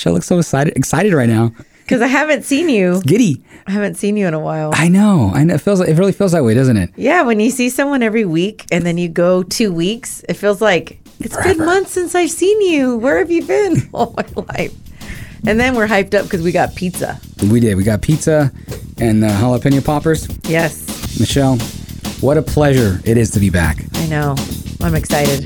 Michelle looks so excited right now. Because I haven't seen you. It's giddy. I haven't seen you in a while. I know. It really feels that way, doesn't it? Yeah, when you see someone every week and then you go 2 weeks, it feels like it's been months since I've seen you. Where have you been all my life? And then we're hyped up because we got pizza. We did. We got pizza and jalapeno poppers. Yes. Michelle, what a pleasure it is to be back. I know. I'm excited.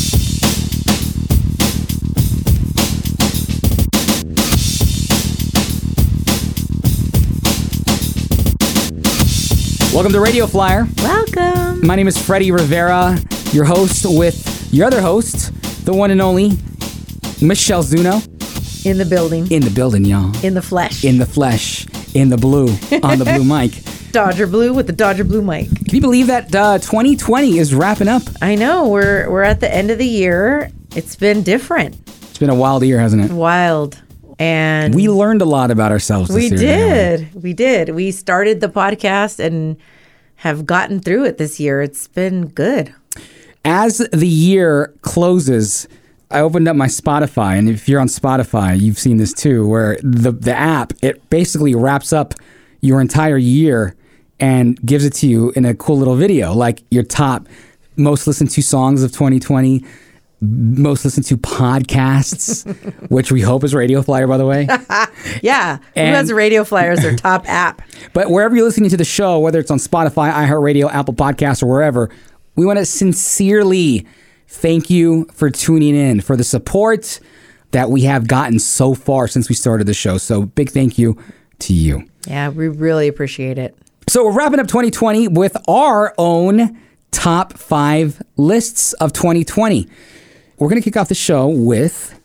Welcome to Radio Flyer. Welcome. My name is Freddie Rivera, your host with your other host, the one and only Michelle Zuno. In the building. In the building, y'all. In the flesh. In the flesh. In the blue. On the blue mic. Dodger Blue with the Dodger Blue mic. Can you believe that 2020 is wrapping up? I know. We're at the end of the year. It's been different. It's been a wild year, hasn't it? Wild. And we learned a lot about ourselves this year. We did. We started the podcast and have gotten through it this year. It's been good. As the year closes, I opened up my Spotify, and if you're on Spotify, you've seen this too, where the app, it basically wraps up your entire year and gives it to you in a cool little video, like your top most listened to songs of 2020, most listened to podcasts, which we hope is Radio Flyer, by the way. Yeah. Who has Radio Flyer as their top app? But wherever you're listening to the show, whether it's on Spotify, iHeartRadio, Apple Podcasts, or wherever, we want to sincerely thank you for tuning in, for the support that we have gotten so far since we started the show. So big thank you to you. Yeah, we really appreciate it. So we're wrapping up 2020 with our own top 5 lists of 2020. We're going to kick off the show with...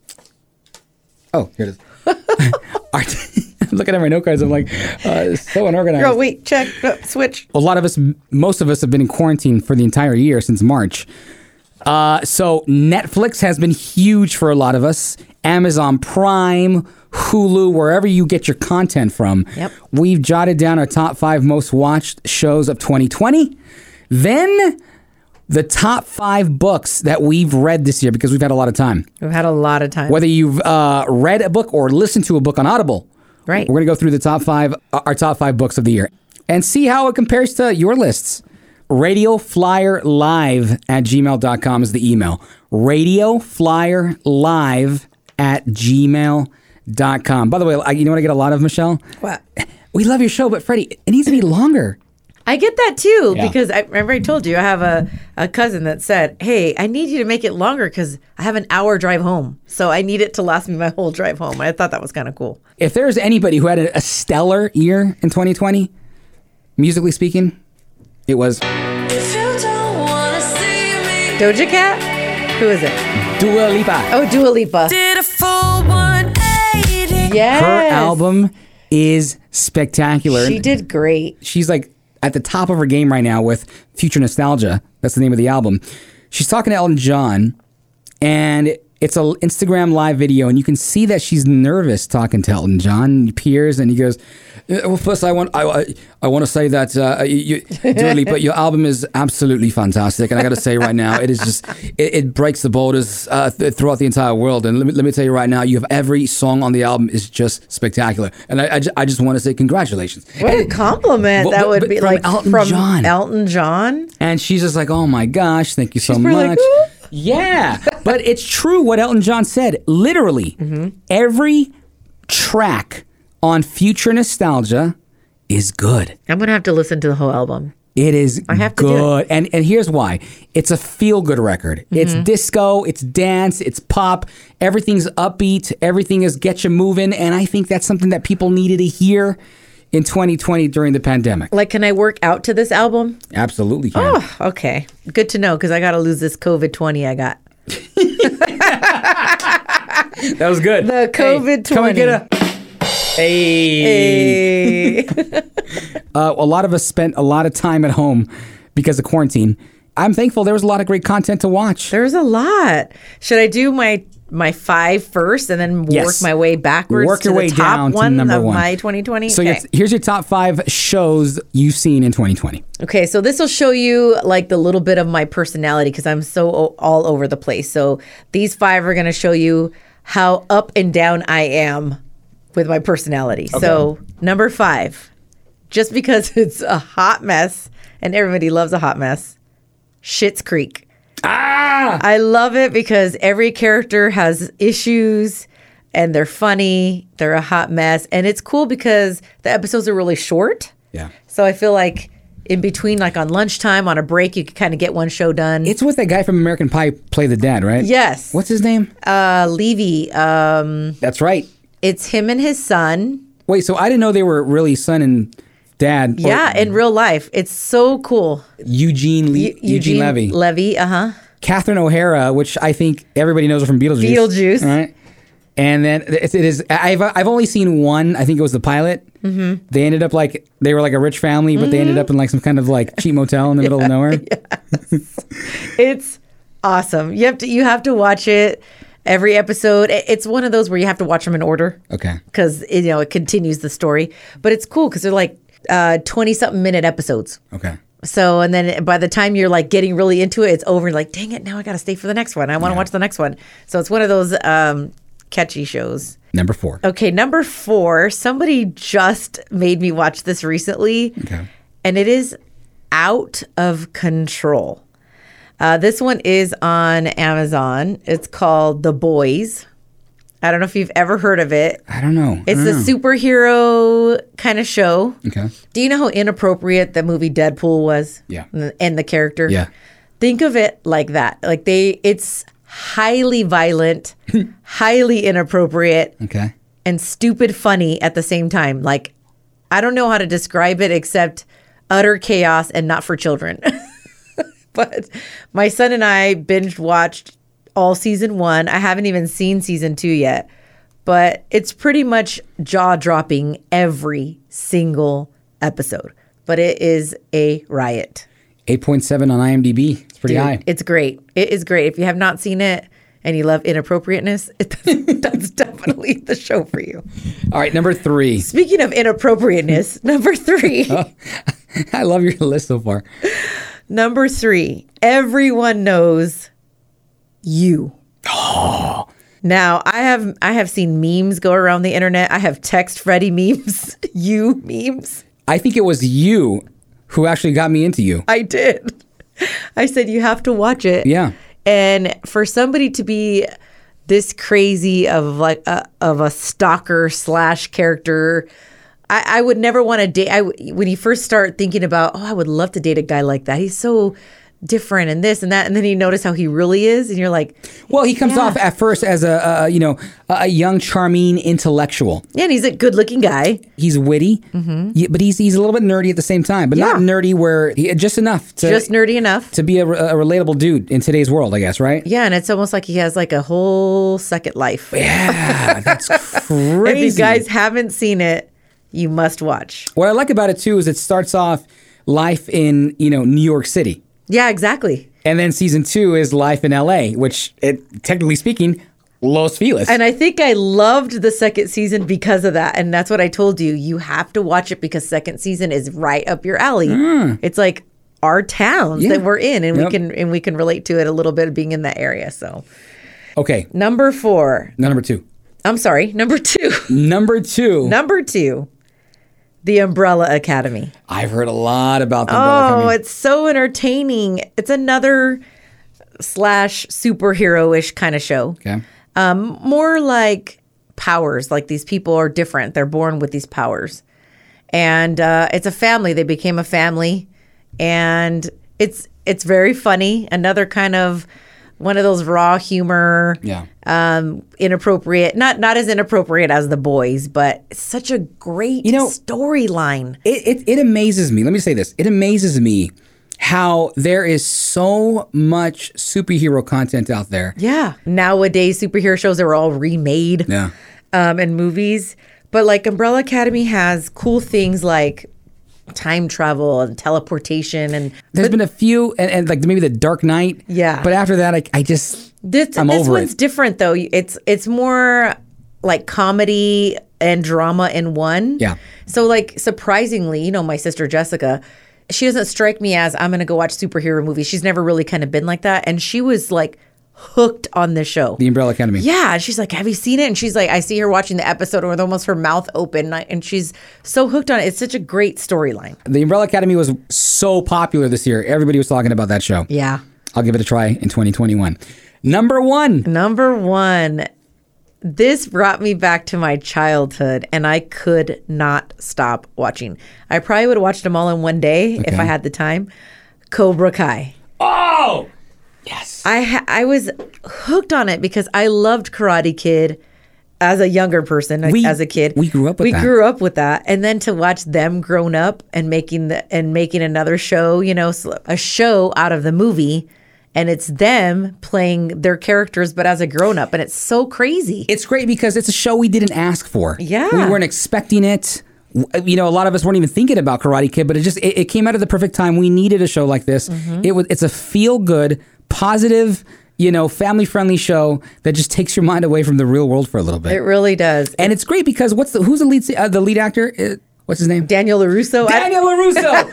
Oh, here it is. I'm looking at my note cards. I'm like, so unorganized. Girl, wait, check, switch. Most of us have been in quarantine for the entire year since March. So Netflix has been huge for a lot of us. Amazon Prime, Hulu, wherever you get your content from. Yep. We've jotted down our top 5 most watched shows of 2020. Then the top 5 books that we've read this year, because we've had a lot of time. We've had a lot of time. Whether you've read a book or listened to a book on Audible. Right. We're going to go through the top 5, our top 5 books of the year, and see how it compares to your lists. RadioFlyerLive@gmail.com is the email. RadioFlyerLive@gmail.com. By the way, you know what I get a lot of, Michelle? What? We love your show, but Freddie, it needs to be longer. I get that too, Yeah. because I remember I told you I have a cousin that said, hey, I need you to make it longer because I have an hour drive home. So I need it to last me my whole drive home. I thought that was kind of cool. If there's anybody who had a stellar year in 2020, musically speaking, it was Doja Cat? Who is it? Dua Lipa. Oh, Dua Lipa. Did a full 180. Yes. Her album is spectacular. She did great. She's like at the top of her game right now with Future Nostalgia. That's the name of the album. She's talking to Elton John, and it's an Instagram live video, and you can see that she's nervous talking to Elton John. He peers and he goes, well, first I want to say that Dua Lipa, your album is absolutely fantastic, and I got to say right now, it is just it breaks the borders throughout the entire world. And let me tell you right now, you have every song on the album is just spectacular, and I just want to say congratulations. What a compliment that would be, from like Elton from John. Elton John. And she's just like, oh my gosh, thank you so She's probably much. like, "Ooh." Yeah, but it's true what Elton John said. Literally, every track on Future Nostalgia is good. I'm going to have to listen to the whole album. It is I have to do good. And here's why. It's a feel-good record. It's disco, it's dance, it's pop. Everything's upbeat. Everything is get you moving. And I think that's something that people needed to hear in 2020 during the pandemic. Like, can I work out to this album? Absolutely can. Oh, okay. Good to know, because I got to lose this COVID-20 I got. That was good. The COVID-20. Come and get a... Hey. A lot of us spent a lot of time at home because of quarantine. I'm thankful there was a lot of great content to watch. There's a lot. Should I do my 5 first and then Yes. work my way backwards Work to your the way top down to one number of one. my 2020? So Okay. here's your top 5 shows you've seen in 2020. Okay, so this will show you like the little bit of my personality because I'm so all over the place. So these 5 are going to show you how up and down I am with my personality. So, number 5, just because it's a hot mess and everybody loves a hot mess, Schitt's Creek. I love it because every character has issues and they're funny. They're a hot mess. And it's cool because the episodes are really short. Yeah. So I feel like in between, like on lunchtime, on a break, you can kind of get one show done. It's with that guy from American Pie play the dad, right? Yes. What's his name? Levy. That's right. It's him and his son. Wait, so I didn't know they were really son and dad. Yeah, in real life. It's so cool. Eugene Levy. Levy, uh-huh. Catherine O'Hara, which I think everybody knows her from Beetlejuice. Beetlejuice. Right? And then it is. I've only seen one. I think it was the pilot. Mm-hmm. They ended up they were like a rich family, but they ended up in like some kind of like cheap motel in the middle of nowhere. Yes. It's awesome. You have to watch it every episode. It's one of those where you have to watch them in order. Okay. Because it continues the story, but it's cool because they're like 20-something minute episodes. Okay. So, and then by the time you're like getting really into it, it's over. And like, dang it, now I got to stay for the next one. I want to watch the next one. So it's one of those catchy shows. Number 4. Okay, number 4. Somebody just made me watch this recently. Okay. And it is Out of Control. This one is on Amazon. It's called The Boys. I don't know if you've ever heard of it. I don't know. It's a superhero kind of show. Okay. Do you know how inappropriate the movie Deadpool was? Yeah. And the character? Yeah. Think of it like that. Like it's highly violent, highly inappropriate, Okay. and stupid funny at the same time. Like, I don't know how to describe it except utter chaos and not for children. But my son and I binge watched all season 1. I haven't even seen season 2 yet, but it's pretty much jaw-dropping every single episode. But it is a riot. 8.7 on IMDb. It's pretty Dude, high. it's great. It is great. If you have not seen it and you love inappropriateness, that's definitely the show for you. All right, number 3. Speaking of inappropriateness, number 3. I love your list so far. Number 3. Everyone knows You. Oh. Now, I have seen memes go around the internet. I have text Freddie memes, You memes. I think it was you who actually got me into You. I did. I said, you have to watch it. Yeah. And for somebody to be this crazy of like of a stalker / character, I would never want to date. When you first start thinking about, I would love to date a guy like that. He's so different and this and that, and then you notice how he really is, and you're like, well, he comes off at first as a young, charming intellectual. yeah, and he's a good-looking guy. He's witty, but he's a little bit nerdy at the same time, but not nerdy where just enough to Just nerdy enough. to be a relatable dude in today's world, I guess, right? Yeah, and it's almost like he has like a whole second life. Yeah, that's crazy. If you guys haven't seen it, you must watch. What I like about it too is it starts off life in New York City. Yeah, exactly. And then season 2 is life in LA, which, technically speaking, Los Feliz. And I think I loved the second season because of that. And that's what I told you. You have to watch it because second season is right up your alley. It's like our towns that we're in, and we can relate to it a little bit being in that area. So, okay, number 4. number 2. I'm sorry, number 2. Number 2. Number 2. The Umbrella Academy. I've heard a lot about the Umbrella Academy. Oh, it's so entertaining. It's another / superhero-ish kind of show. Okay. More like powers. Like these people are different. They're born with these powers. And it's a family. They became a family. And it's very funny. Another kind of one of those raw humor. Yeah. Inappropriate. Not as inappropriate as The Boys, but it's such a great storyline. It amazes me. Let me say this. It amazes me how there is so much superhero content out there. Yeah. Nowadays, superhero shows are all remade. Yeah. And movies. But like Umbrella Academy has cool things like time travel and teleportation, and there's been a few and like maybe the Dark Knight. Yeah. But after that, I'm this over one's it. different though. It's more like comedy and drama in one. Yeah. So like surprisingly, my sister Jessica, she doesn't strike me as I'm going to go watch superhero movies. She's never really kind of been like that, and she was like hooked on this show. The Umbrella Academy. Yeah, she's like, have you seen it? And she's like, I see her watching the episode with almost her mouth open, and she's so hooked on it. It's such a great storyline. The Umbrella Academy was so popular this year. Everybody was talking about that show. Yeah. I'll give it a try in 2021. Number one. Number one. This brought me back to my childhood, and I could not stop watching. I probably would have watched them all in one day if I had the time. Cobra Kai. Oh! Yes. I was hooked on it because I loved Karate Kid as a younger person, as a kid. We grew up with that. We grew up with that. And then to watch them grown up and making another show, a show out of the movie, and it's them playing their characters but as a grown up, and it's so crazy. It's great because it's a show we didn't ask for. Yeah. We weren't expecting it. A lot of us weren't even thinking about Karate Kid, but it came out at the perfect time. We needed a show like this. Mm-hmm. It's a feel-good, positive, family-friendly show that just takes your mind away from the real world for a little bit. It really does. And it's great because who's the lead actor? What's his name? Daniel LaRusso. Daniel LaRusso.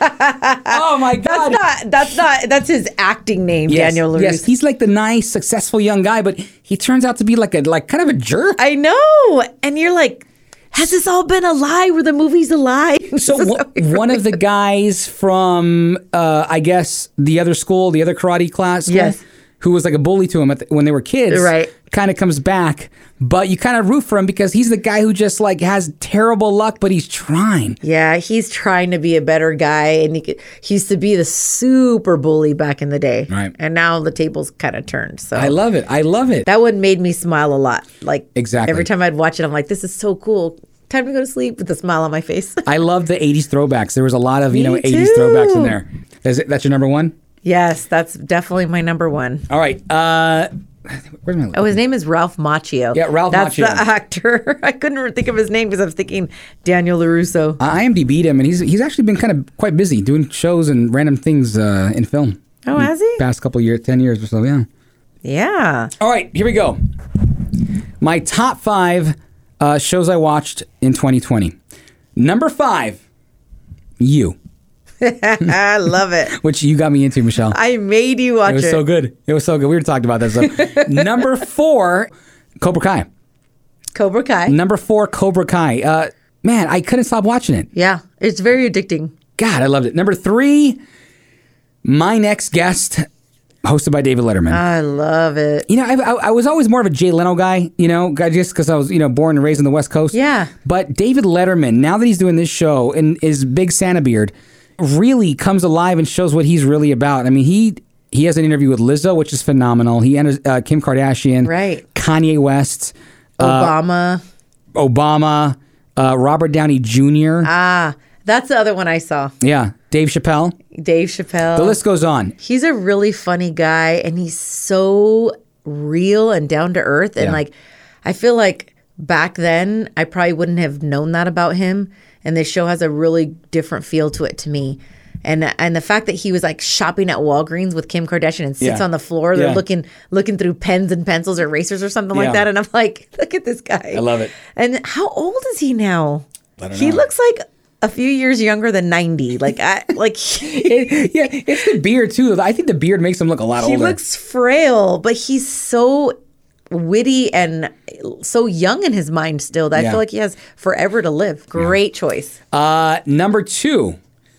Oh my God. That's his acting name, Yes, Daniel LaRusso. yes, he's like the nice, successful young guy, but he turns out to be like kind of a jerk. I know. And you're like, has this all been a lie? Were the movies a lie? So one of the guys from, I guess, the other school, the other karate class, Yes. who was like a bully to him when they were kids, Right. kind of comes back, but you kind of root for him because he's the guy who just like has terrible luck, but he's trying. Yeah, he's trying to be a better guy, and he used to be the super bully back in the day. Right. And now the tables kind of turned. So I love it. that one made me smile a lot. Like Exactly. every time I'd watch it, I'm like, this is so cool. Time to go to sleep with a smile on my face. I love the 80s throwbacks. There was a lot of, Me 80s too. throwbacks in there. That's your number one? Yes, that's definitely my number one. All right. Where's my list? Oh, his name is Ralph Macchio. Yeah, Ralph That's Macchio. the actor. I couldn't think of his name because I was thinking Daniel LaRusso. I IMDb'd him, and he's actually been kind of quite busy doing shows and random things in film. Oh, has he? Past couple years, 10 years or so, yeah. Yeah. All right, here we go. My top 5 shows I watched in 2020. Number 5, You, I love it. which you got me into, Michelle. I made you watch It was so good. It was so good. We were talking about that stuff. Number 4, Cobra Kai. Cobra Kai. Number 4, Cobra Kai. Man, I couldn't stop watching it. Yeah, it's very addicting. God, I loved it. Number 3, My Next Guest, hosted by David Letterman. I love it. I was always more of a Jay Leno guy, just because I was, born and raised on the West Coast. Yeah. But David Letterman, now that he's doing this show and his big Santa beard, really comes alive and shows what he's really about. I mean, he has an interview with Lizzo, which is phenomenal. He enters Kim Kardashian, Right. Kanye West, Obama. Robert Downey Jr. That's the other one I saw. Yeah, Dave Chappelle. Dave Chappelle. The list goes on. He's a really funny guy, and he's so real and down to earth. And Yeah. I feel like back then I probably wouldn't have known that about him. And this show has a really different feel to it to me. And the fact that he was like shopping at Walgreens with Kim Kardashian and sits Yeah. on the floor, they're Yeah. looking through pens and pencils or erasers or something Yeah. like that. And I'm like, look at this guy. I love it. And how old is he now? I don't He know. looks like a few years younger than 90. Like Yeah, it's the beard too. I think the beard makes him look a lot he older. looks frail, but he's so witty and so young in his mind still that I Yeah. feel like he has forever to live. Great choice. Number 2.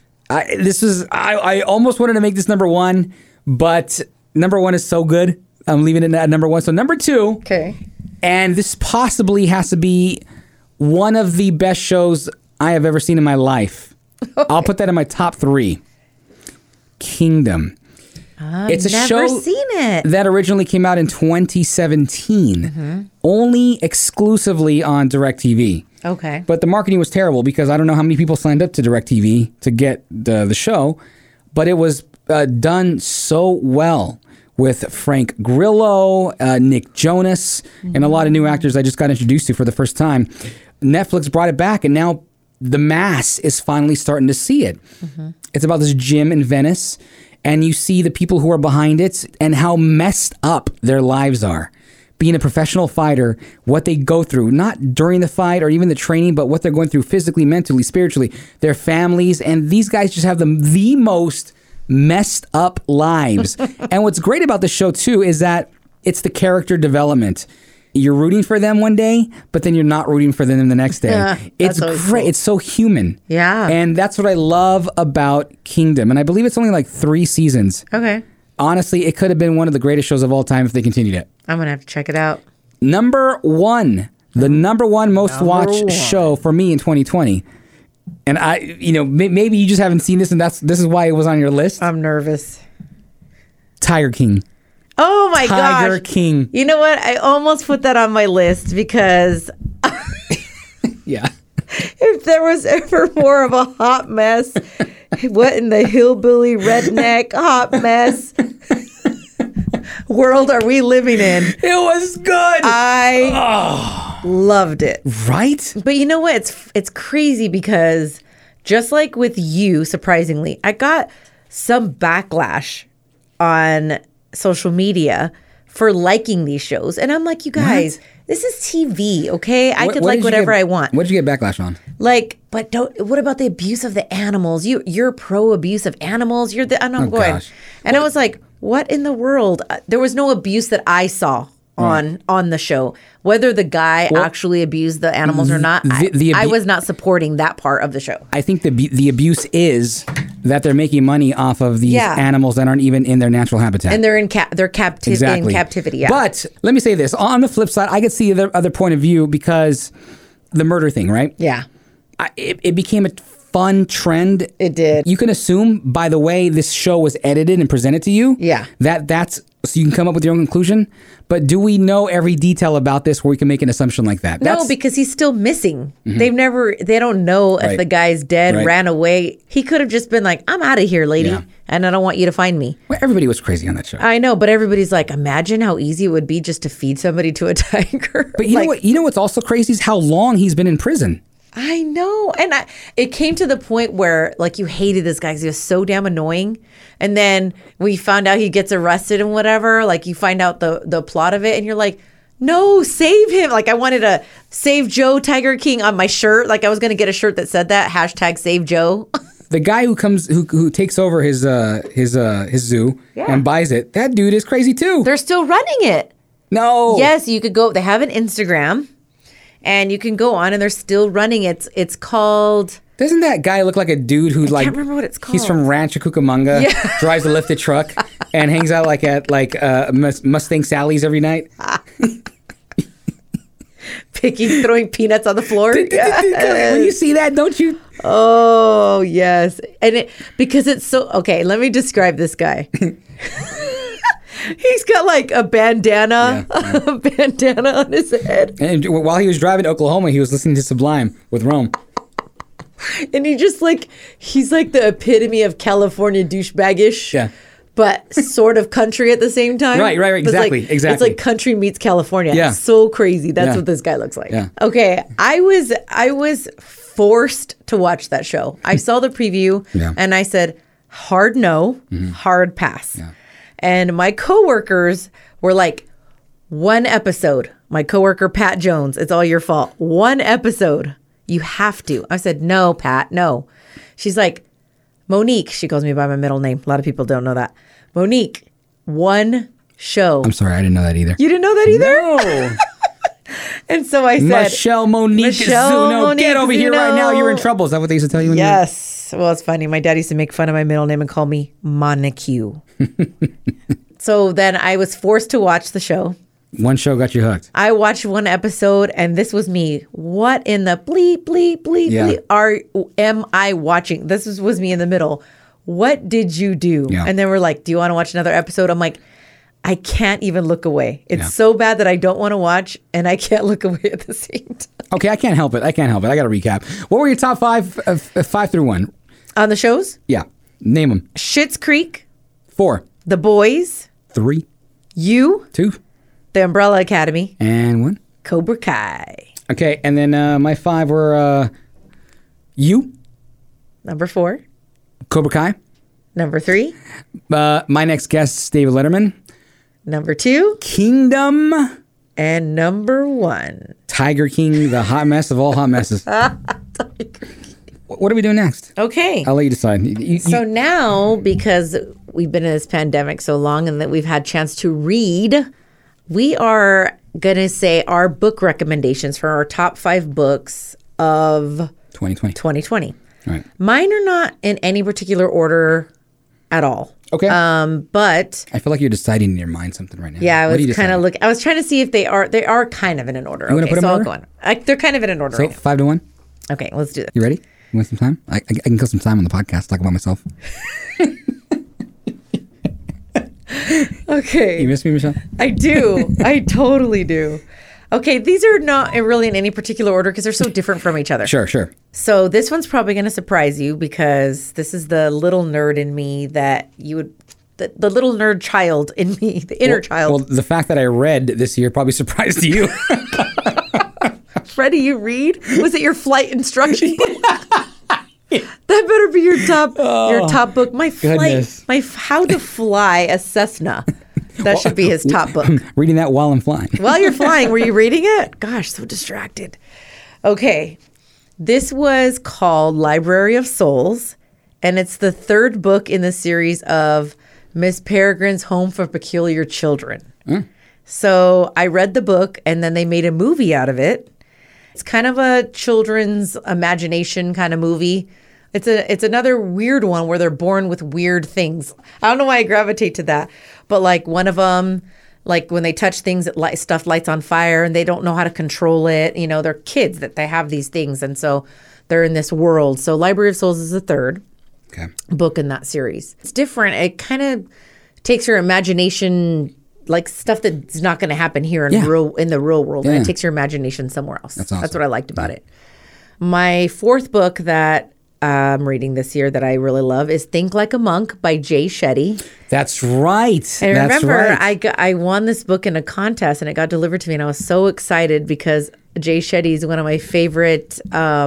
I almost wanted to make this number 1, but number 1 is so good. I'm leaving it at number 1. So number 2, Okay. and this possibly has to be one of the best shows I have ever seen in my life. I'll put that in my top 3. Kingdom. It's a Never show seen it. that originally came out in 2017, only exclusively on DirecTV. Okay. But the marketing was terrible because I don't know how many people signed up to DirecTV to get the show, but it was done so well with Frank Grillo, Nick Jonas, and a lot of new actors I just got introduced to for the first time. Netflix brought it back, and now the mass is finally starting to see it. It's about this gym in Venice, and you see the people who are behind it and how messed up their lives are. Being a professional fighter, what they go through, not during the fight or even the training, but what they're going through physically, mentally, spiritually, their families, and these guys just have the most messed up lives. And what's great about the show too is that it's the character development. You're rooting for them one day, but then you're not rooting for them the next day. Yeah, It's that's always great. cool. It's so human. Yeah. And that's what I love about Kingdom. And I believe it's only like 3 seasons. Okay. Honestly, it could have been one of the greatest shows of all time if they continued it. I'm going to have to check it out. Number 1, the number 1 most watched show for me in 2020. And maybe you just haven't seen this, and this is why it was on your list. I'm nervous. Tiger King. Oh my Tiger gosh. King. You know what? I almost put that on my list because Yeah. if there was ever more of a hot mess, what in the hillbilly redneck hot mess world are we living in? It was good. I loved it. Right? But you know what? It's crazy because just like with you, surprisingly, I got some backlash on social media for liking these shows. And I'm like, you guys, this is TV, okay? I could like whatever I want. What did you get backlash on? Like, but what about the abuse of the animals? You're pro abuse of animals. You're the, and I'm going. Gosh. And I was like, what in the world? There was no abuse that I saw on the show. Whether the guy actually abused the animals or not, I was not supporting that part of the show. I think the abuse is that they're making money off of these animals that aren't even in their natural habitat. And they're in captivity. Yeah. But let me say this. On the flip side, I could see the other point of view because the murder thing, right? Yeah. It became a fun trend. It did. You can assume by the way this show was edited and presented to you, that's so you can come up with your own conclusion. But do we know every detail about this where we can make an assumption like that? No, because he's still missing. They don't know if the guy's dead, ran away. He could have just been like, I'm out of here, lady. Yeah. And I don't want you to find me. Well, everybody was crazy on that show. I know, but everybody's like, imagine how easy it would be just to feed somebody to a tiger. But you know what? You know what's also crazy is how long he's been in prison. I know. And it came to the point where like you hated this guy because he was so damn annoying. And then we found out he gets arrested and whatever. Like you find out the plot of it and you're like, no, save him. Like I wanted to save Joe Tiger King on my shirt. Like I was going to get a shirt that said that, #save Joe. The guy who takes over his zoo and buys it, that dude is crazy too. They're still running it. No. Yes, you could go. They have an Instagram. And you can go on, and they're still running. It's called. Doesn't that guy look like a dude who I can't remember what it's called. He's from Rancho Cucamonga, drives a lifted truck, and hangs out at Mustang Sally's every night. Throwing peanuts on the floor. When you see that, don't you? Oh yes, and because it's so okay. Let me describe this guy. He's got like a bandana, a bandana on his head. And while he was driving to Oklahoma, he was listening to Sublime with Rome. And he's like the epitome of California douchebaggish. Yeah. But sort of country at the same time. Right, exactly. It's like country meets California. Yeah. So crazy. That's what this guy looks like. Yeah. Okay, I was forced to watch that show. I saw the preview and I said, hard no, hard pass. Yeah. And my coworkers were like, one episode. My coworker, Pat Jones, it's all your fault. One episode. You have to. I said, no, Pat, no. She's like, Monique. She calls me by my middle name. A lot of people don't know that. Monique, one show. I'm sorry, I didn't know that either. You didn't know that either? No. And so I said, Michelle Monique Zuno, get over here right now. You're in trouble. Is that what they used to tell you? Yes. Well, it's funny. My dad used to make fun of my middle name and call me Monique. So then I was forced to watch the show. One show got you hooked. I watched one episode and this was me. What in the bleep, bleep, bleep, bleep am I watching? This was me in the middle. What did you do? Yeah. And then we're like, do you want to watch another episode? I'm like, I can't even look away. It's so bad that I don't want to watch and I can't look away at the same time. Okay, I can't help it. I got to recap. What were your top 5 through 1? On the shows? Yeah. Name them. Schitt's Creek. 4. The Boys. 3. You. 2. The Umbrella Academy. And 1. Cobra Kai. Okay, and then my 5 were You. Number 4. Cobra Kai. Number 3. My next guest, David Letterman. Number 2. Kingdom. And number 1. Tiger King, the hot mess of all hot messes. What are we doing next? Okay. I'll let you decide. So now, because we've been in this pandemic so long and that we've had chance to read We are going to say our book recommendations for our top 5 books of 2020. 2020. All right. Mine are not in any particular order at all. Okay. But I feel like you're deciding in your mind something right now. yeah, I What are you was kind of deciding? looking. I was trying to see if they are kind of in an order. wanna Okay, put 'em so in I'll order? go on. They're kind of in an order. So Right 5-1. now. Okay, let's do that. You ready? You want some time? I can kill some time on the podcast. Talk about myself. Okay. You miss me, Michelle? I do. I totally do. Okay, these are not really in any particular order because they're so different from each other. Sure. So this one's probably going to surprise you because this is the little nerd in me that you would, the little nerd child in me, the inner child. Well, the fact that I read this year probably surprised you. Freddie, you read? Was it your flight instruction? That better be your top book. My Goodness. flight, How to Fly a Cessna. That should be his top book. Reading that while I'm flying. While you're flying, were you reading it? Gosh, so distracted. Okay. This was called Library of Souls, and it's the 3rd book in the series of Miss Peregrine's Home for Peculiar Children. So I read the book, and then they made a movie out of it. It's kind of a children's imagination kind of movie. It's another weird one where they're born with weird things. I don't know why I gravitate to that, but like one of them, like when they touch things, stuff lights on fire and they don't know how to control it. You know, they're kids that they have these things, and so they're in this world. So Library of Souls is the 3rd book in that series. It's different. It kind of takes your imagination, like stuff that's not going to happen here in the real world, and it takes your imagination somewhere else. That's awesome. That's what I liked about it. My 4th book that I'm reading this year that I really love is Think Like a Monk by Jay Shetty. That's right. I That's remember right. I won this book in a contest and it got delivered to me, and I was so excited because Jay Shetty is one of my favorite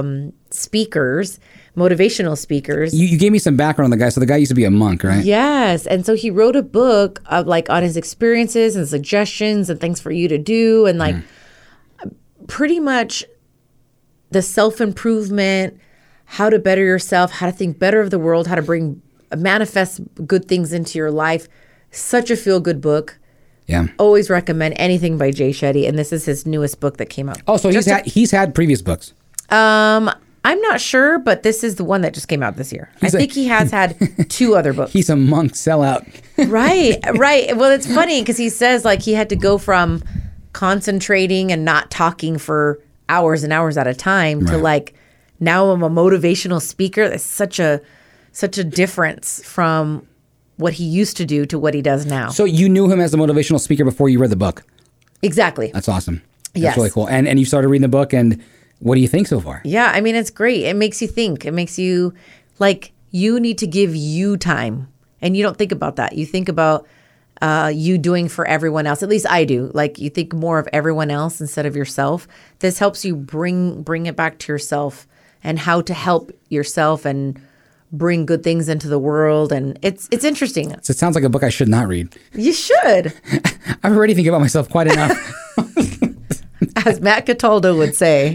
speakers, motivational speakers. You gave me some background on the guy. So the guy used to be a monk, right? Yes. And so he wrote a book of like on his experiences and suggestions and things for you to do, and like pretty much the self-improvement, how to better yourself, how to think better of the world, how to manifest good things into your life. Such a feel-good book. Yeah. Always recommend anything by Jay Shetty, and this is his newest book that came out. Oh, so he's had previous books. I'm not sure, but this is the one that just came out this year. I think he has had 2 other books. He's a monk sellout. Right. Well, it's funny because he says like he had to go from concentrating and not talking for hours and hours at a time to like now I'm a motivational speaker. That's such a difference from what he used to do to what he does now. So you knew him as a motivational speaker before you read the book. Exactly. That's awesome. That's Yes. really cool. And you started reading the book, and what do you think so far? Yeah, I mean, it's great. It makes you think. It makes you like you need to give you time, and you don't think about that. You think about you doing for everyone else. At least I do. Like you think more of everyone else instead of yourself. This helps you bring it back to yourself and how to help yourself and bring good things into the world. And it's interesting. So it sounds like a book I should not read. You should, I'm already thinking about myself quite enough. as Matt Cataldo would say.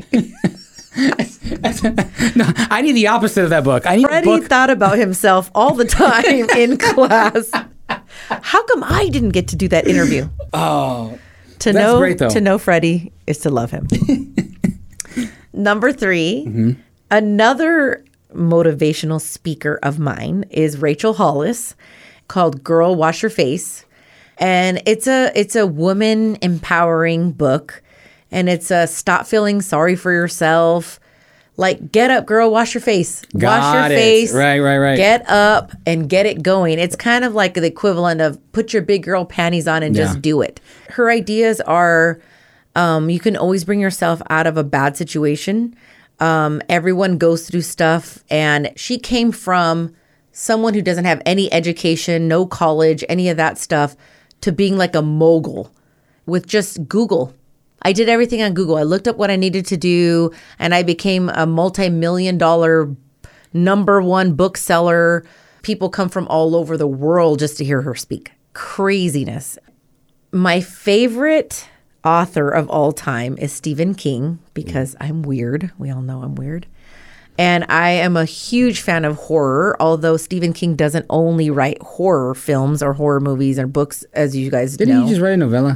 No, I need the opposite of that book. I need a Freddie book. thought about himself all the time in class. How come I didn't get to do that interview? Oh, To that's know great, though. to know Freddie is to love him. Number 3, another motivational speaker of mine is Rachel Hollis, called Girl Wash Your Face. And it's a woman empowering book, and it's a stop feeling sorry for yourself. Like, get up, girl, wash your face. Wash Got your it. face. Right. Get up and get it going. It's kind of like the equivalent of put your big girl panties on and just do it. Her ideas are you can always bring yourself out of a bad situation. Everyone goes through stuff, and she came from someone who doesn't have any education, no college, any of that stuff, to being like a mogul with just Google. I did everything on Google. I looked up what I needed to do, and I became a multi-million-dollar #1 bookseller. People come from all over the world just to hear her speak. Craziness. My favorite author of all time is Stephen King, because I'm weird. We all know I'm weird. And I am a huge fan of horror, although Stephen King doesn't only write horror films or horror movies or books, as you guys Didn't know. you just write a novella?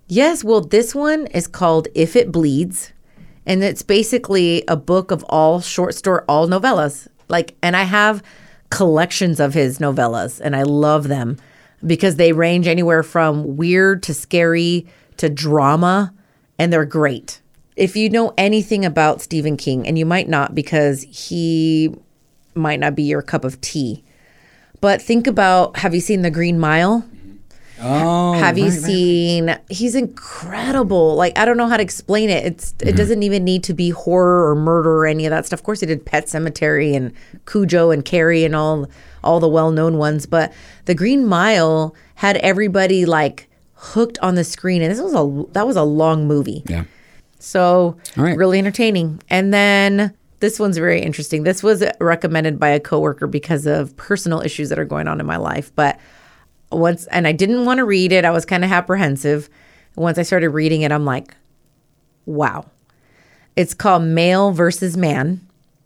Yes, well, this one is called If It Bleeds, and it's basically a book of all all novellas. And I have collections of his novellas, and I love them because they range anywhere from weird to scary to drama, and they're great. If you know anything about Stephen King, and you might not because he might not be your cup of tea, but think about, have you seen The Green Mile? Oh, Have you seen? He's incredible. I don't know how to explain it. It doesn't even need to be horror or murder or any of that stuff. Of course, he did Pet Sematary and Cujo and Carrie and all the well-known ones. But The Green Mile had everybody hooked on the screen, and that was a long movie. Yeah. So All right. really entertaining. And then this one's very interesting. This was recommended by a coworker because of personal issues that are going on in my life, but. And I didn't want to read it. I was kind of apprehensive. Once I started reading it, I'm like, wow. It's called Male versus Man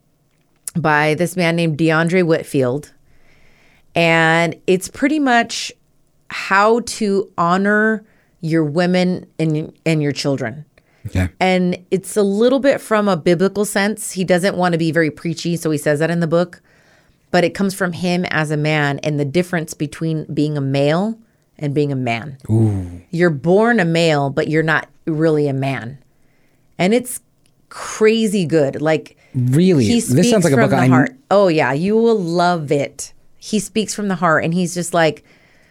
by this man named DeAndre Whitfield. And it's pretty much how to honor your women and your children. Okay. And it's a little bit from a biblical sense. He doesn't want to be very preachy, so he says that in the book. But it comes from him as a man and the difference between being a male and being a man. Ooh. You're born a male, but you're not really a man. And it's crazy good. Really? He This speaks sounds like a from book the heart. Oh, yeah. You will love it. He speaks from the heart, and he's just like,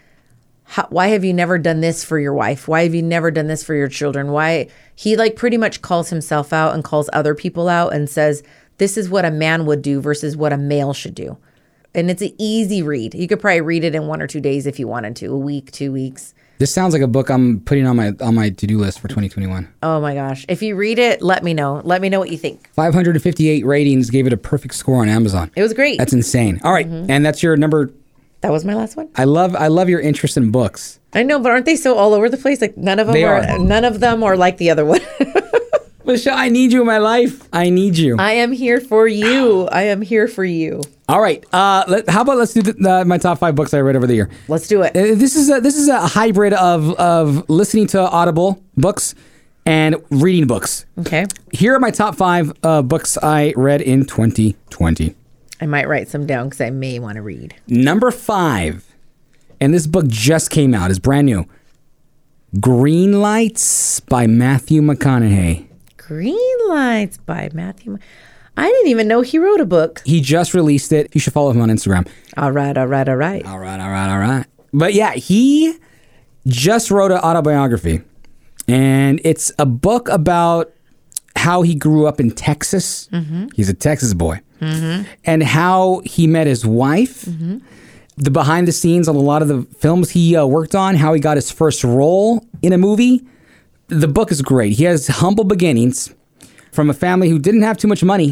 why have you never done this for your wife? Why have you never done this for your children? Why? He pretty much calls himself out and calls other people out and says, this is what a man would do versus what a male should do. And it's an easy read. You could probably read it in 1 or 2 days if you wanted to, a week, 2 weeks. This sounds like a book I'm putting on my to-do list for 2021. Oh my gosh. If you read it, let me know. Let me know what you think. 558 ratings, gave it a perfect score on Amazon. It was great. That's insane. All right, and that's your number. That was my last one. I love your interest in books. I know, but aren't they so all over the place? None of them are like the other one. Michelle, I need you in my life. I need you. I am here for you. I am here for you. All right. How about let's do my top 5 books I read over the year. Let's do it. This is a hybrid of listening to Audible books and reading books. Okay. Here are my top 5 books I read in 2020. I might write some down because I may want to read. Number 5, and this book just came out, is brand new. Green Lights by Matthew McConaughey. Green Lights by Matthew. I didn't even know he wrote a book. He just released it. You should follow him on Instagram. All right. All right. But yeah, he just wrote an autobiography. And it's a book about how he grew up in Texas. Mm-hmm. He's a Texas boy. Mm-hmm. And how he met his wife. Mm-hmm. The behind the scenes on a lot of the films he worked on. How he got his first role in a movie. The book is great. He has humble beginnings from a family who didn't have too much money.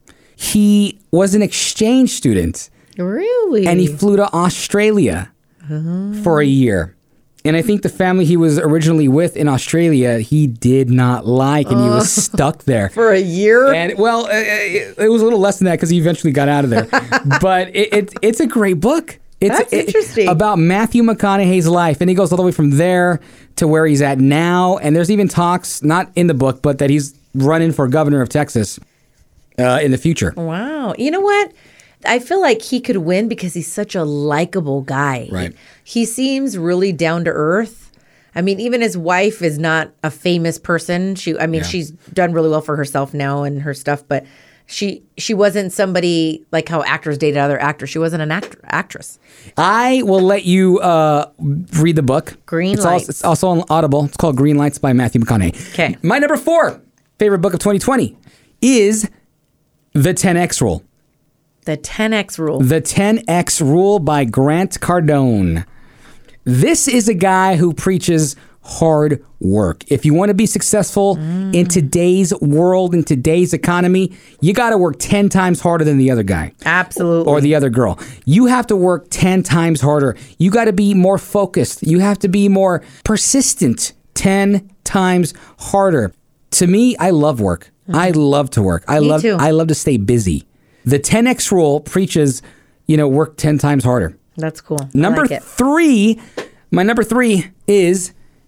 He was an exchange student. Really? And he flew to Australia for a year. And I think the family he was originally with in Australia, he did not like, and he was stuck there. For a year? And well, it was a little less than that because he eventually got out of there. But it's a great book. That's interesting. About Matthew McConaughey's life. And he goes all the way from there to where he's at now. And there's even talks, not in the book, but that he's running for governor of Texas in the future. Wow. You know what? I feel like he could win because he's such a likable guy. Right. He seems really down to earth. I mean, even his wife is not a famous person. She's done really well for herself now and her stuff, but she wasn't somebody like how actors dated other actors. She wasn't an actress. I will let you read the book. Green Lights. It's also on Audible. It's called Green Lights by Matthew McConaughey. Okay. My number 4 favorite book of 2020 is The 10X Rule. The 10X Rule. The 10X Rule by Grant Cardone. This is a guy who preaches hard work. If you want to be successful in today's world, in today's economy, you got to work 10 times harder than the other guy. Absolutely. Or the other girl. You have to work 10 times harder. You got to be more focused. You have to be more persistent 10 times harder. To me, I love work. I love to work. I love to stay busy. The 10X Rule preaches, work 10 times harder. That's cool. Number 3, my number 3 is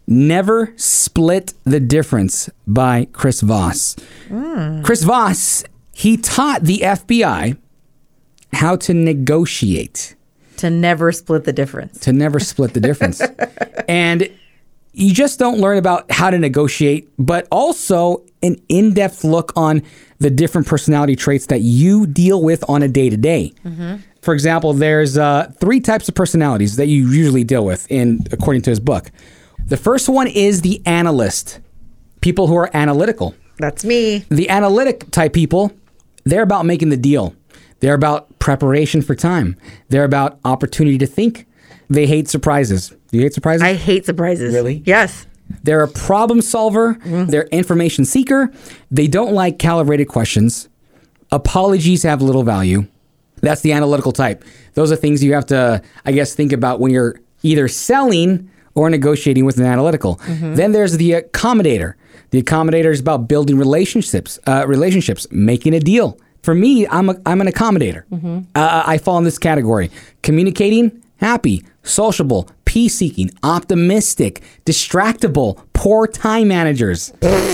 Never Split the Difference by Chris Voss. Chris Voss, he taught the FBI how to negotiate. To never split the difference. To never split the difference. And you just don't learn about how to negotiate, but also an in-depth look on the different personality traits that you deal with on a day-to-day. For example, there's 3 types of personalities that you usually deal with, according to his book. The first one is the analyst, people who are analytical. That's me. The analytic type people, they're about making the deal. They're about preparation for time. They're about opportunity to think. They hate surprises. Do you hate surprises? I hate surprises. Really? Yes. They're a problem solver. They're information seeker. They don't like calibrated questions. Apologies have little value. That's the analytical type. Those are things you have to, I guess, think about when you're either selling or negotiating with an analytical. Then there's the accommodator. The accommodator is about building relationships, making a deal. For me, I'm an accommodator. I fall in this category. Communicating, happy, sociable, peace-seeking, optimistic, distractible, poor time managers.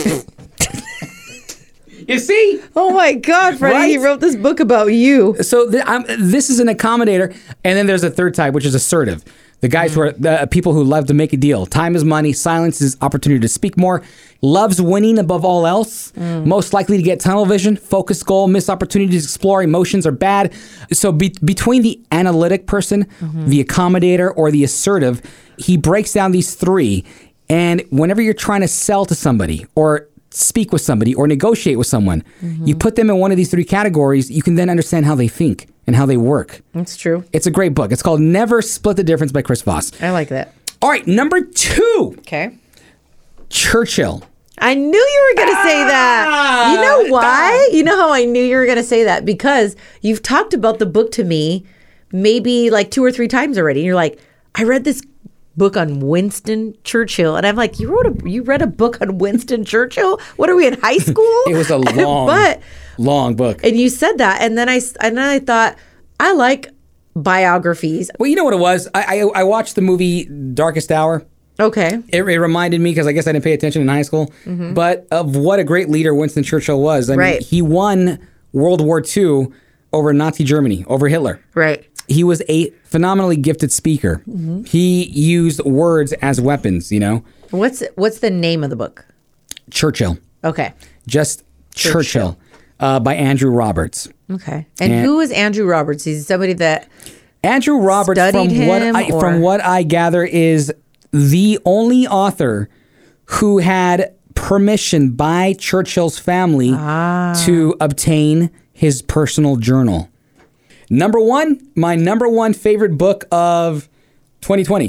You see? Oh my God, Freddie, Right? he wrote this book about you. So this is an accommodator. And then there's a third type, which is assertive. The guys who are the people who love to make a deal. Time is money. Silence is opportunity to speak more. Loves winning above all else. Most likely to get tunnel vision. Focus goal. Miss opportunities to explore. Emotions are bad. So between the analytic person, the accommodator, or the assertive, he breaks down these 3. And whenever you're trying to sell to somebody or speak with somebody or negotiate with someone, you put them in one of these 3 categories, you can then understand how they think and how they work. That's true. It's a great book. It's called Never Split the Difference by Chris Voss. I like that. All right, number 2, Okay. Churchill. I knew you were going to say that. You know why? You know how I knew you were going to say that? Because you've talked about the book to me maybe like 2 or 3 times already. And you're like, I read this book on Winston Churchill. And I'm like, you read a book on Winston Churchill? What are we in high school? It was a long book. And you said that. And then I thought, I like biographies. Well, you know what it was? I watched the movie Darkest Hour. Okay. It reminded me, because I guess I didn't pay attention in high school, but of what a great leader Winston Churchill was. I mean, he won World War II over Nazi Germany, over Hitler. Right. He was a phenomenally gifted speaker. He used words as weapons, you know? What's the name of the book? Churchill. Okay. Just Churchill. By Andrew Roberts. Okay. And who is Andrew Roberts? He's somebody that Andrew Roberts, studied from what I gather, is the only author who had permission by Churchill's family to obtain his personal journal. Number 1, my number 1 favorite book of 2020.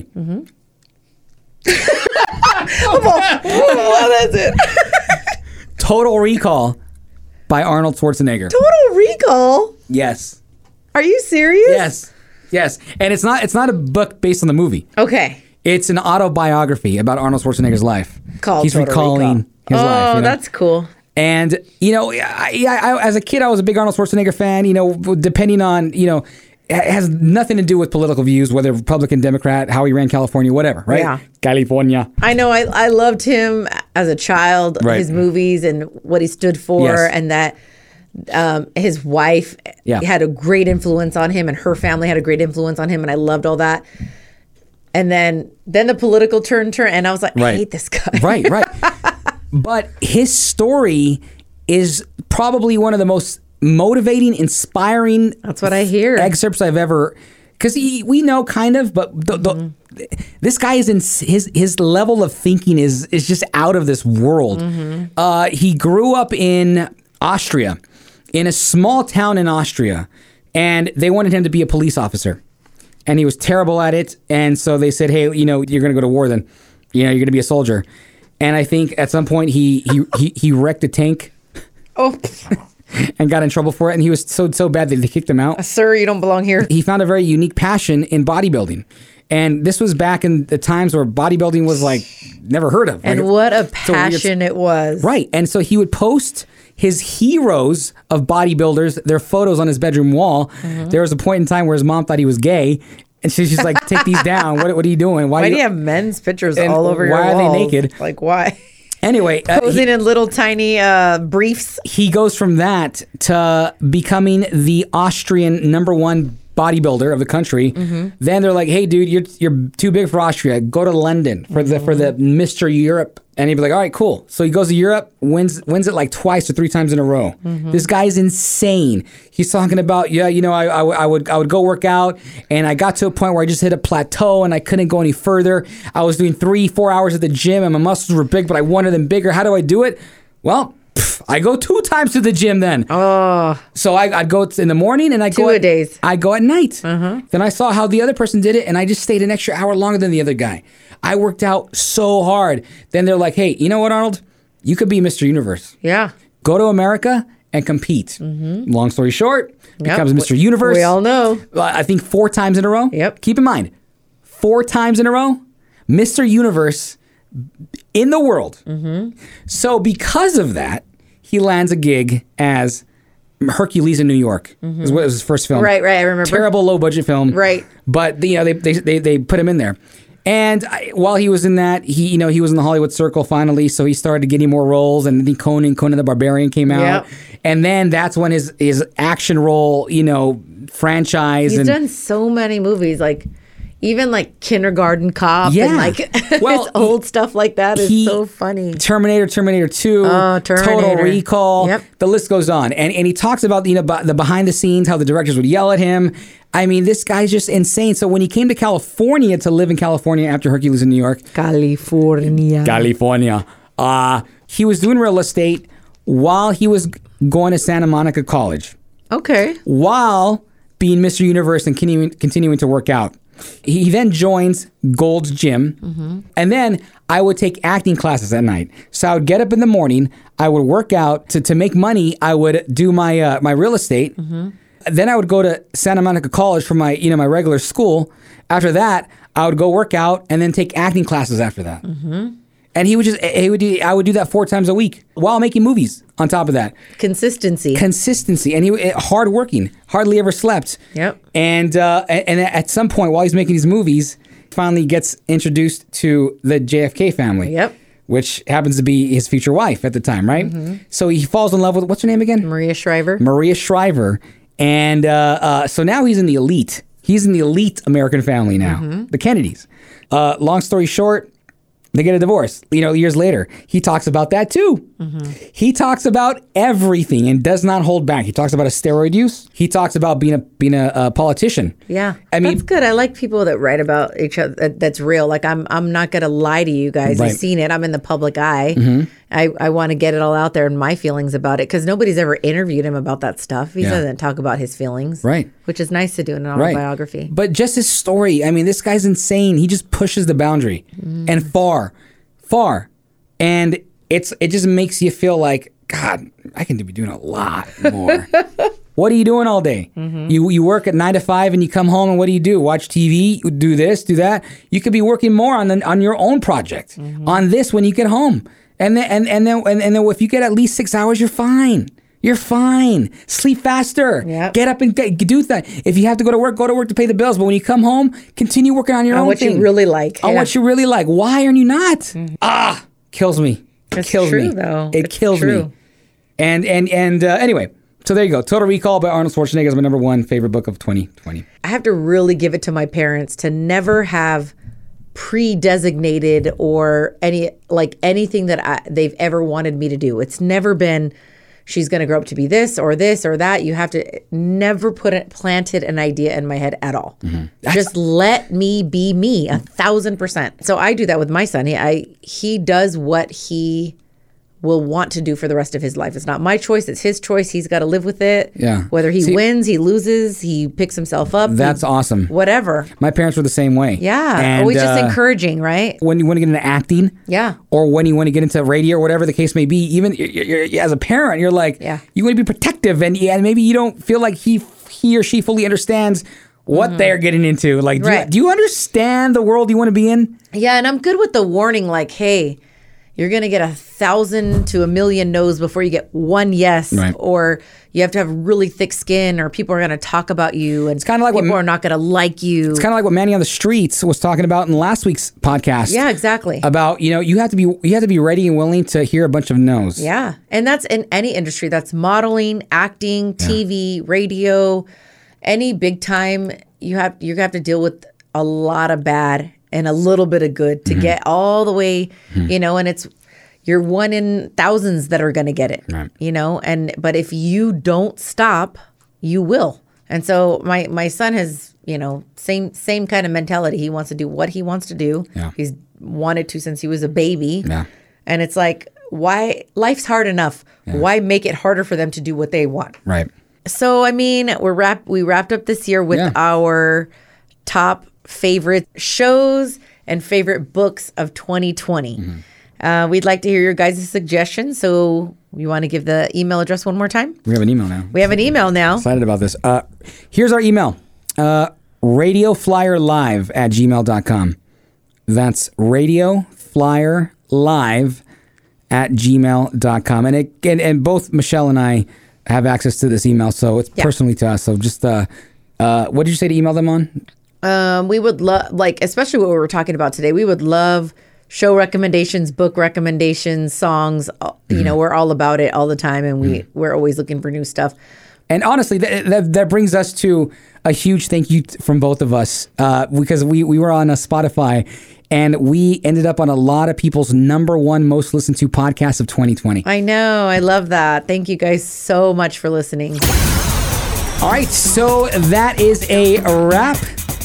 What is it? Total Recall by Arnold Schwarzenegger. Total Recall? Yes. Are you serious? Yes. And it's not a book based on the movie. Okay. It's an autobiography about Arnold Schwarzenegger's life. Called He's Total recalling his life. Oh, You know? that's cool. And, you know, I, as a kid, I was a big Arnold Schwarzenegger fan, you know, depending on, you know, it has nothing to do with political views, whether Republican, Democrat, how he ran California, whatever, right? Yeah. California. I know I loved him as a child, Right. his movies and what he stood for, Yes. and that his wife had a great influence on him and her family had a great influence on him, and I loved all that. And then the political turn, and I was like, I hate this guy. Right. But his story is probably one of the most motivating, inspiring. That's what I hear. Excerpts I've ever, because we know kind of, but this guy is in his level of thinking is just out of this world. He grew up in Austria, in a small town in Austria, and they wanted him to be a police officer, and he was terrible at it. And so they said, hey, you know, you're going to go to war then. You know, you're going to be a soldier. And I think at some point he wrecked a tank. Oh. And got in trouble for it. And he was so bad that they kicked him out. Sir, you don't belong here. He found a very unique passion in bodybuilding. And this was back in the times where bodybuilding was like never heard of. And like, what a passion it was. Right. And so he would post his heroes of bodybuilders, their photos on his bedroom wall. There was a point in time where his mom thought he was gay. And she's like, take these down. What are you doing? Why do you have men's pictures And all over your why are they walls? naked? Like, why? Anyway, Posing in little tiny briefs. he goes from that to becoming the Austrian #1 bodybuilder of the country. Then they're like, "Hey, dude, you're too big for Austria. Go to London for the Mr. Europe." And he'd be like, "All right, cool." So he goes to Europe, wins it like twice or 3 times in a row. This guy's insane. He's talking about, I would go work out, and I got to a point where I just hit a plateau and I couldn't go any further. I was doing 3-4 hours at the gym, and my muscles were big, but I wanted them bigger. How do I do it? Well, I go 2 times to the gym then. Oh. So I'd go in the morning and I'd go Two-a-days. I go at night. Then I saw how the other person did it, and I just stayed an extra hour longer than the other guy. I worked out so hard. Then they're like, "Hey, you know what, Arnold? You could be Mr. Universe. Yeah. Go to America and compete." Long story short, becomes Mr. Universe. We all know. I think 4 times in a row. Yep. Keep in mind, 4 times in a row, Mr. Universe in the world. So because of that, he lands a gig as Hercules in New York. Is what was his first film. Right, I remember. Terrible low budget film. Right. But they put him in there. And while he was in that, he was in the Hollywood circle finally, so he started getting more roles, and then Conan the Barbarian came out. Yep. And then that's when his action role, franchise. He's and done so many movies, like even like Kindergarten Cop Yeah. and like Well, his old stuff like that is so funny. Terminator 2, Oh, Total Terminator. Recall. Yep. The list goes on. And he talks about the behind the scenes, how the directors would yell at him. I mean, this guy's just insane. So when he came to California to live in California after Hercules in New York, California. he was doing real estate while he was going to Santa Monica College, Okay. while being Mr. Universe and continuing to work out. He then joins Gold's Gym, and then I would take acting classes at night. So I would get up in the morning, I would work out to make money. I would do my my real estate. Then I would go to Santa Monica College for my my regular school. After that, I would go work out and then take acting classes after that. And I would do that 4 times a week while making movies. On top of that, Consistency. and he hardworking, hardly ever slept. Yep. And at some point while he's making these movies, finally gets introduced to the JFK family. Yep. Which happens to be his future wife at the time, right? So he falls in love with, what's her name again? Maria Shriver. Maria Shriver. And so now he's in the elite. He's in the elite American family now, the Kennedys. Long story short, they get a divorce. Years later, he talks about that too. He talks about everything and does not hold back. He talks about his steroid use. He talks about being a politician. Yeah, I mean, that's good. I like people that write about each other. That's real. Like I'm not gonna lie to you guys. Right. I've seen it. I'm in the public eye. I want to get it all out there and my feelings about it because nobody's ever interviewed him about that stuff. He doesn't talk about his feelings, Right. Which is nice to do in an Right. autobiography. But just his story. I mean, this guy's insane. He just pushes the boundary and far, and it just makes you feel like, God, I can be doing a lot more. What are you doing all day? You work at 9 to 5 and you come home and what do? Watch TV, do this, do that. You could be working more on your own project, on this when you get home. And then if you get at least 6 hours, you're fine. You're fine. Sleep faster. Yep. Get up and do that. If you have to go to work to pay the bills. But when you come home, continue working on your own what thing. you really like. On Yeah. what you really like. Why are you not? Kills me. It's kills true, me. though. It It's kills true. me. And anyway, so there you go. Total Recall by Arnold Schwarzenegger is my #1 favorite book of 2020. I have to really give it to my parents to never have pre-designated or anything that they've ever wanted me to do. It's never been she's going to grow up to be this or that. You have to never planted an idea in my head at all. Just let me be me 1,000%. So I do that with my son. He does what he will want to do for the rest of his life. It's not my choice. It's his choice. He's got to live with it. Yeah. Whether he wins, he loses, he picks himself up. That's awesome. Whatever. My parents were the same way. Yeah. And, Always just encouraging, right? when you want to get into acting, Yeah. or when you want to get into radio or whatever the case may be, even you're, as a parent, you're like, Yeah. you want to be protective, and maybe you don't feel like he or she fully understands what they're getting into. Like, Right. do you understand the world you want to be in? Yeah, and I'm good with the warning, like, hey, you're going to get 1,000 to 1,000,000 no's before you get one yes. Right. Or you have to have really thick skin, or people are going to talk about you, and kinda like what- people are not going to like you. It's kind of like what Manny on the Streets was talking about in last week's podcast. Yeah, exactly. About, you have to be ready and willing to hear a bunch of no's. Yeah. And that's in any industry. That's modeling, acting, TV, radio, any big time. You have to deal with a lot of bad and a little bit of good to get all the way, and you're one in thousands that are going to get it, Right. but if you don't stop, you will. And so my son has, same kind of mentality. He wants to do what he wants to do. Yeah. He's wanted to since he was a baby. Yeah. And it's like, why? Life's hard enough. Yeah. Why make it harder for them to do what they want? Right. So, I mean, we wrapped up this year with our top favorite shows and favorite books of 2020. We'd like to hear your guys' suggestions. So you want to give the email address one more time? We have an email now. We have an email now. Excited about this. Here's our email. radioflyerlive@gmail.com. That's radioflyerlive@gmail.com. And both Michelle and I have access to this email, so it's personally to us. So just, what did you say to email them on? We would love, especially what we were talking about today, we would love show recommendations, book recommendations, songs. We're all about it all the time, and we're always looking for new stuff. And honestly, that brings us to a huge thank you from both of us, because we were on a Spotify, and we ended up on a lot of people's number one most listened to podcast of 2020. I know. I love that. Thank you guys so much for listening. All right, so that is a wrap.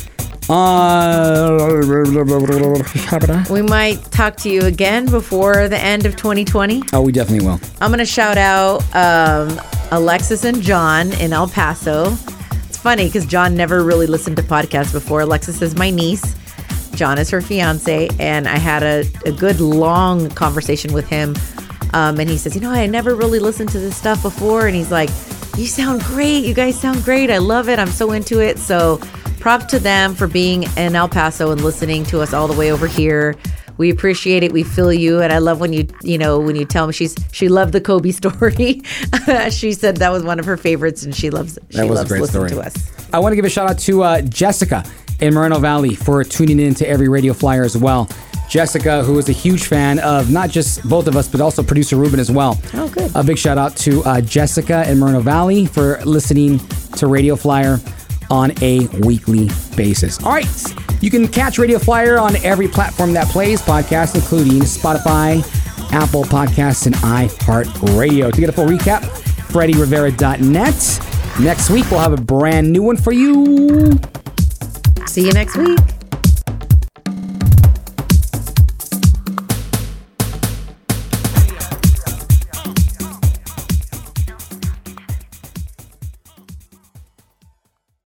We might talk to you again before the end of 2020. Oh, we definitely will. I'm going to shout out Alexis and John in El Paso. It's funny because John never really listened to podcasts before. Alexis is my niece. John is her fiance. And I had a good long conversation with him. And he says, I never really listened to this stuff before. And he's like, you sound great. You guys sound great. I love it. I'm so into it. So props to them for being in El Paso and listening to us all the way over here. We appreciate it. We feel you. And I love when you tell me she loved the Kobe story. She said that was one of her favorites, and she loves listening to us. I want to give a shout out to Jessica in Moreno Valley for tuning in to every Radio Flyer as well. Jessica, who is a huge fan of not just both of us, but also producer Ruben as well. Oh, good. A big shout out to Jessica in Moreno Valley for listening to Radio Flyer on a weekly basis. All right. You can catch Radio Flyer on every platform that plays podcasts, including Spotify, Apple Podcasts, and iHeartRadio. To get a full recap, FreddyRivera.net. Next week, we'll have a brand new one for you. See you next week.